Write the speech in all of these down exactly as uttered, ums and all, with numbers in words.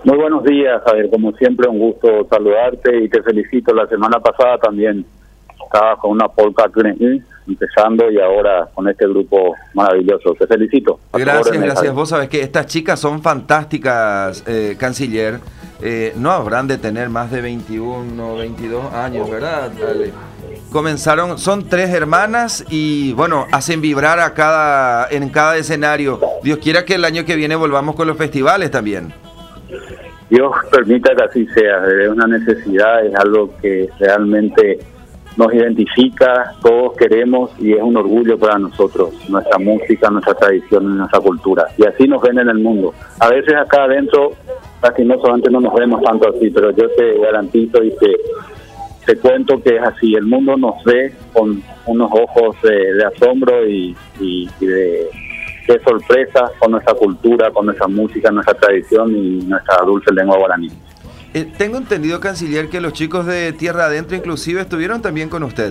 Muy buenos días, Javier. Como siempre, un gusto saludarte y te felicito. La semana pasada también estaba con una polka empezando y ahora con este grupo maravilloso. Te felicito. Gracias, gracias. Javier. Vos sabés que estas chicas son fantásticas, eh, canciller. Eh, no habrán de tener más de veintiuno, veintidós años, ¿verdad? Dale. Comenzaron, son tres hermanas y bueno, hacen vibrar a cada, en cada escenario. Dios quiera que el año que viene volvamos con los festivales también. Dios permita que así sea, es una necesidad, es algo que realmente nos identifica, todos queremos y es un orgullo para nosotros, nuestra música, nuestra tradición, nuestra cultura. Y así nos ven en el mundo. A veces acá adentro, lastimosamente no nos vemos tanto así, pero yo te garantizo y te, te cuento que es así. El mundo nos ve con unos ojos de, de asombro y, y, y de... Qué sorpresa con nuestra cultura, con nuestra música, nuestra tradición y nuestra dulce lengua guaraní. Eh, tengo entendido, canciller, que los chicos de Tierra Adentro inclusive estuvieron también con usted.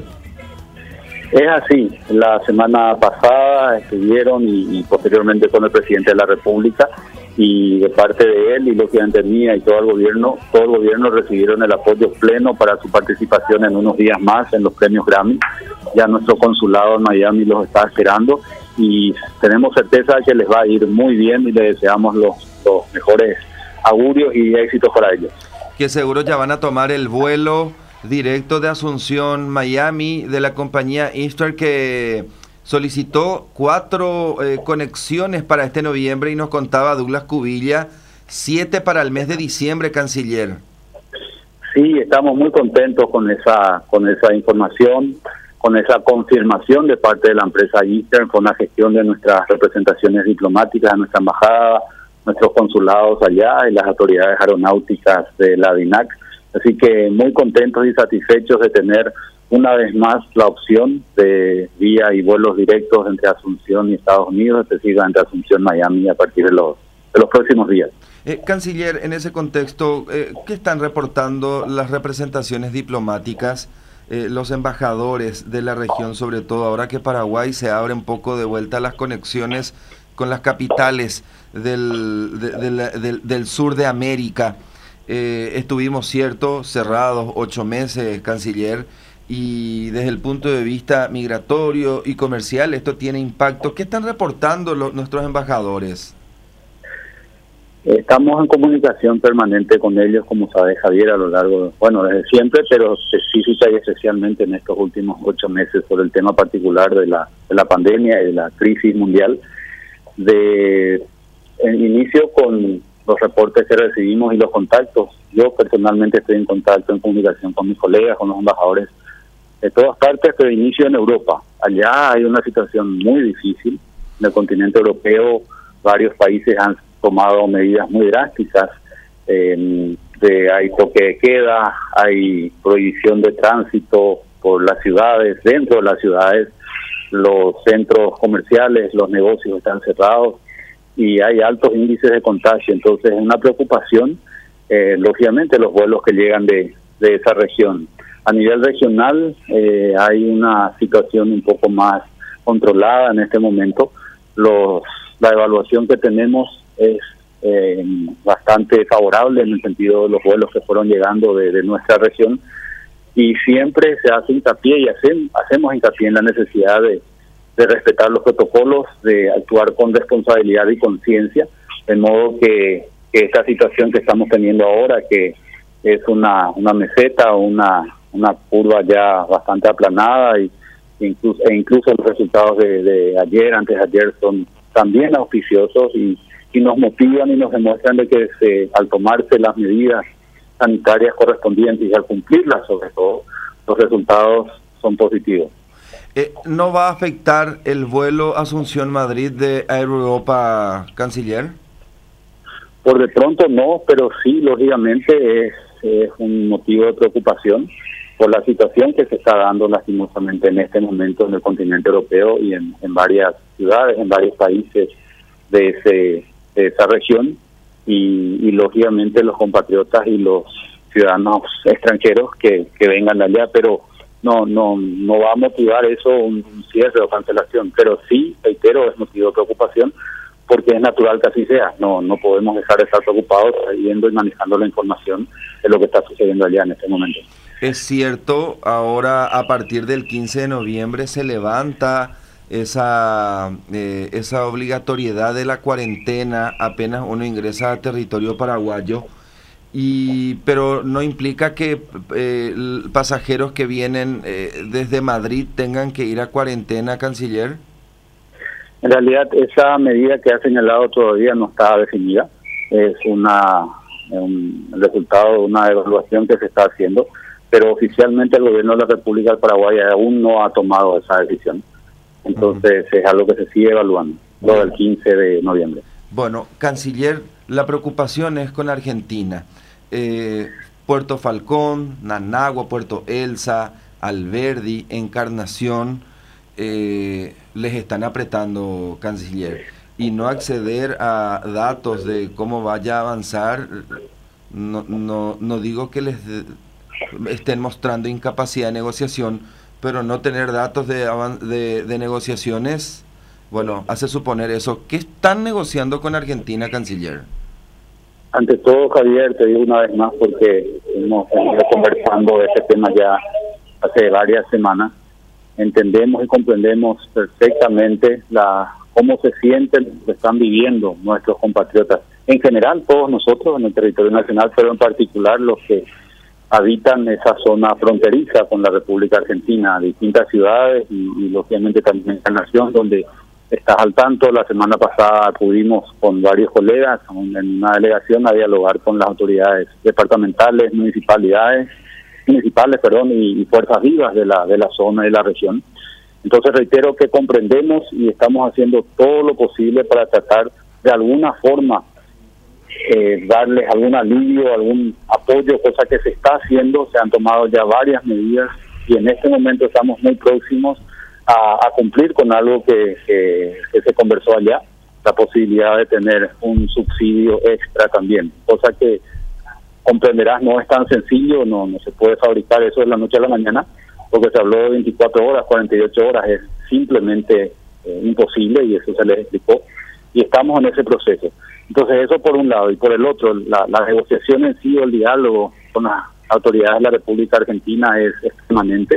Es así, la semana pasada estuvieron y, y posteriormente con el presidente de la República y de parte de él y lógicamente mía y todo el gobierno, todo el gobierno recibieron el apoyo pleno para su participación en unos días más en los premios Grammy. Ya nuestro consulado en Miami los está esperando y tenemos certeza de que les va a ir muy bien y les deseamos los, los mejores augurios y éxitos para ellos. Que seguro ya van a tomar el vuelo directo de Asunción, Miami, de la compañía Easter, que solicitó cuatro eh, conexiones para este noviembre y nos contaba Douglas Cubilla, siete para el mes de diciembre, canciller. Sí, estamos muy contentos con esa, con esa información, con esa confirmación de parte de la empresa Easter, con la gestión de nuestras representaciones diplomáticas, de nuestra embajada, nuestros consulados allá y las autoridades aeronáuticas de la D I N A C. Así que muy contentos y satisfechos de tener una vez más la opción de vía y vuelos directos entre Asunción y Estados Unidos, específicamente Asunción, Miami, a partir de los, de los próximos días. Eh, canciller, en ese contexto, eh, ¿qué están reportando las representaciones diplomáticas? Eh, los embajadores de la región, sobre todo ahora que Paraguay se abre un poco de vuelta las conexiones con las capitales del, de, de la, del, del sur de América. Eh, estuvimos, cierto, cerrados ocho meses, canciller, y desde el punto de vista migratorio y comercial esto tiene impacto. ¿Qué están reportando los, nuestros embajadores? Estamos en comunicación permanente con ellos, como sabe Javier, a lo largo, de, bueno, desde siempre, pero específica y especialmente en estos últimos ocho meses por el tema particular de la, de la pandemia y de la crisis mundial. De en inicio con los reportes que recibimos y los contactos. Yo personalmente estoy en contacto, en comunicación con mis colegas, con los embajadores de todas partes, pero inicio en Europa. Allá hay una situación muy difícil. En el continente europeo varios países han tomado medidas muy drásticas, eh, de, hay toque de queda, hay prohibición de tránsito por las ciudades, dentro de las ciudades, los centros comerciales, los negocios están cerrados y hay altos índices de contagio, entonces es una preocupación, eh, lógicamente los vuelos que llegan de, de esa región. A nivel regional eh, hay una situación un poco más controlada en este momento, los la evaluación que tenemos es eh, bastante favorable en el sentido de los vuelos que fueron llegando de, de nuestra región y siempre se hace hincapié y hacen, hacemos hincapié en la necesidad de, de respetar los protocolos, de actuar con responsabilidad y conciencia, de modo que, que esta situación que estamos teniendo ahora, que es una, una meseta, una, una curva ya bastante aplanada y incluso, e incluso los resultados de, de ayer, antes de ayer son también auspiciosos y, y nos motivan y nos demuestran de que se, al tomarse las medidas sanitarias correspondientes y al cumplirlas sobre todo, los resultados son positivos. Eh, ¿No va a afectar el vuelo Asunción-Madrid de Air Europa, canciller? Por de pronto no, pero sí, lógicamente es, es un motivo de preocupación por la situación que se está dando lastimosamente en este momento en el continente europeo y en, en varias ciudades, en varios países de, ese, de esa región y, y lógicamente los compatriotas y los ciudadanos extranjeros que, que vengan de allá, pero no no no va a motivar eso un, un cierre o cancelación, pero sí, reitero, es motivo de preocupación porque es natural que así sea. No no podemos dejar de estar preocupados viendo y manejando la información de lo que está sucediendo allá en este momento. Es cierto, ahora a partir del quince de noviembre se levanta esa, eh, esa obligatoriedad de la cuarentena apenas uno ingresa a territorio paraguayo, y pero no implica que eh, pasajeros que vienen eh, desde Madrid tengan que ir a cuarentena, canciller. En realidad, esa medida que ha señalado todavía no está definida. Es una un resultado de una evaluación que se está haciendo, pero oficialmente el gobierno de la República del Paraguay aún no ha tomado esa decisión. Entonces, uh-huh. es algo que se sigue evaluando, lo del quince de noviembre. Bueno, canciller, la preocupación es con Argentina. Eh, Puerto Falcón, Nanagua, Puerto Elsa, Alberdi, Encarnación, eh, les están apretando, canciller. Y no acceder a datos de cómo vaya a avanzar, no, no, no digo que les de, estén mostrando incapacidad de negociación, pero no tener datos de, de, de negociaciones, bueno, hace suponer eso. ¿Qué están negociando con Argentina, canciller? Ante todo, Javier, te digo una vez más, porque hemos venido conversando de este tema ya hace varias semanas. Entendemos y comprendemos perfectamente la cómo se sienten, lo están viviendo nuestros compatriotas. En general, todos nosotros en el territorio nacional, pero en particular los que habitan esa zona fronteriza con la República Argentina, distintas ciudades y, y lógicamente también Encarnación, donde estás al tanto. La semana pasada acudimos con varios colegas en una delegación a dialogar con las autoridades departamentales, municipalidades, municipales, perdón, y, y fuerzas vivas de la de la zona y de la región. Entonces reitero que comprendemos y estamos haciendo todo lo posible para tratar de alguna forma eh, darles algún alivio, algún apoyo, cosa que se está haciendo. Se han tomado ya varias medidas y en este momento estamos muy próximos a, a cumplir con algo que, que, que se conversó allá, la posibilidad de tener un subsidio extra también, cosa que comprenderás no es tan sencillo, no no se puede fabricar eso de la noche a la mañana, porque se habló de veinticuatro horas, cuarenta y ocho horas, es simplemente eh, imposible, y eso se les explicó, y estamos en ese proceso. Entonces eso por un lado, y por el otro, la, la negociación en sí, o el diálogo con las autoridades de la República Argentina es, es permanente.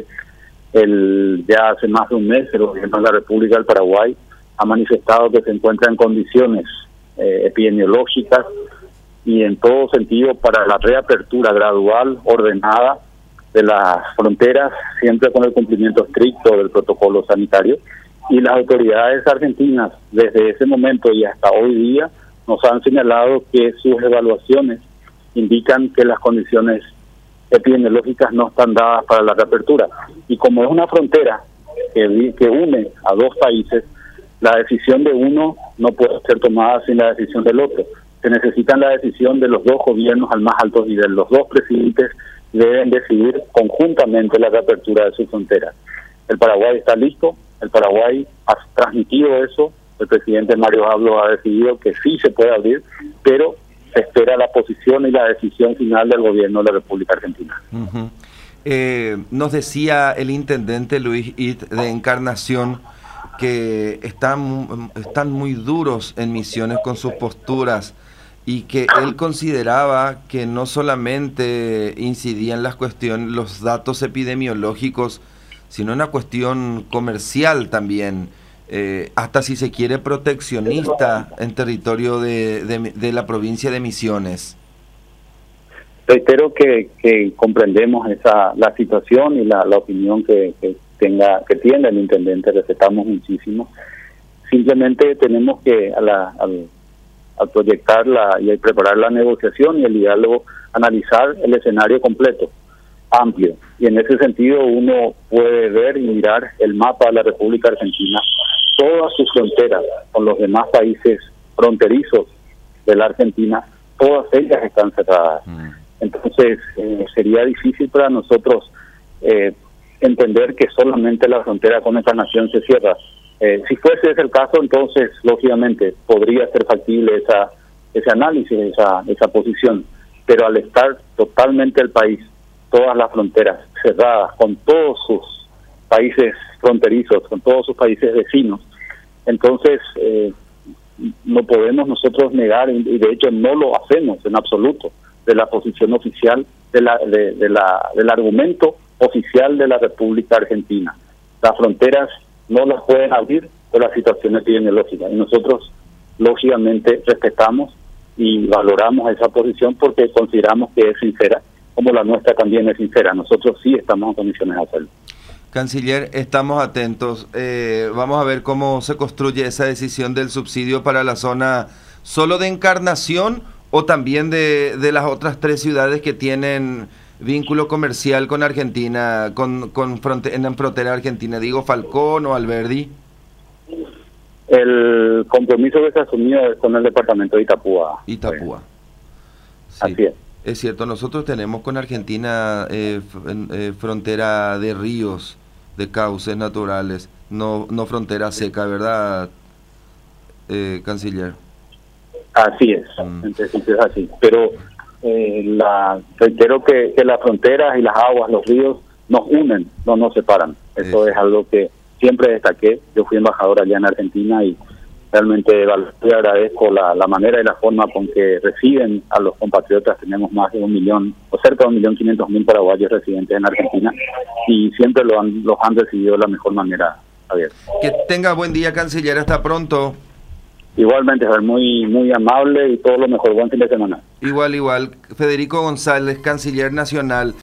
El, ya hace más de un mes el gobierno de la República del Paraguay ha manifestado que se encuentra en condiciones eh, epidemiológicas y en todo sentido para la reapertura gradual, ordenada de las fronteras, siempre con el cumplimiento estricto del protocolo sanitario. Y las autoridades argentinas, desde ese momento y hasta hoy día, nos han señalado que sus evaluaciones indican que las condiciones epidemiológicas no están dadas para la reapertura. Y como es una frontera que, que une a dos países, la decisión de uno no puede ser tomada sin la decisión del otro. Se necesita la decisión de los dos gobiernos al más alto nivel. Los dos presidentes deben decidir conjuntamente la reapertura de sus fronteras. El Paraguay está listo, el Paraguay ha transmitido eso, el presidente Mario Abdo ha decidido que sí se puede abrir, pero se espera la posición y la decisión final del gobierno de la República Argentina. Uh-huh. eh, nos decía el intendente Luis It de Encarnación que están, están muy duros en Misiones con sus posturas, y que él consideraba que no solamente incidían las cuestiones, los datos epidemiológicos, sino una cuestión comercial también, eh, hasta si se quiere proteccionista en territorio de, de, de la provincia de Misiones. Reitero que, que comprendemos esa la situación y la, la opinión que, que tenga que tiene el intendente, respetamos muchísimo. Simplemente tenemos que a la, al, al proyectar la, y al preparar la negociación y el diálogo, analizar el escenario completo, amplio, y en ese sentido uno puede ver y mirar el mapa de la República Argentina, todas sus fronteras con los demás países fronterizos de la Argentina, todas ellas están cerradas. Mm. Entonces eh, sería difícil para nosotros eh, entender que solamente la frontera con Encarnación se cierra. Eh, si fuese ese el caso, entonces lógicamente podría ser factible esa ese análisis, esa esa posición, pero al estar totalmente el país, todas las fronteras cerradas, con todos sus países fronterizos, con todos sus países vecinos, entonces eh, no podemos nosotros negar, y de hecho no lo hacemos en absoluto, de la posición oficial, de la, de, de la, del argumento oficial de la República Argentina. Las fronteras no las pueden abrir por la situación epidemiológica, y nosotros lógicamente respetamos y valoramos esa posición porque consideramos que es sincera, como la nuestra también es sincera. Nosotros sí estamos en condiciones de hacerlo. Canciller, estamos atentos. Eh, vamos a ver cómo se construye esa decisión del subsidio para la zona solo de Encarnación o también de, de las otras tres ciudades que tienen vínculo comercial con Argentina, con, con fronte, en la frontera argentina, digo Falcón o Alberdi. El compromiso que se asumió es con el departamento de Itapúa. Itapúa. Sí. Así es. Es cierto, nosotros tenemos con Argentina eh, eh, frontera de ríos, de cauces naturales, no no frontera seca, ¿verdad, eh, Canciller? Así es, Mm. entonces es así. Pero eh, la, reitero que, que las fronteras y las aguas, los ríos, nos unen, no nos separan. Eso Eso. es algo que siempre destaqué. Yo fui embajador allá en Argentina y realmente le agradezco la, la manera y la forma con que reciben a los compatriotas. Tenemos más de un millón, o cerca de un millón quinientos mil paraguayos residentes en Argentina y siempre lo han, los han recibido de la mejor manera, Javier. Que tenga buen día, Canciller, hasta pronto. Igualmente, Javier, muy, muy amable y todo lo mejor. Buen fin de semana. Igual, igual. Federico González, Canciller Nacional.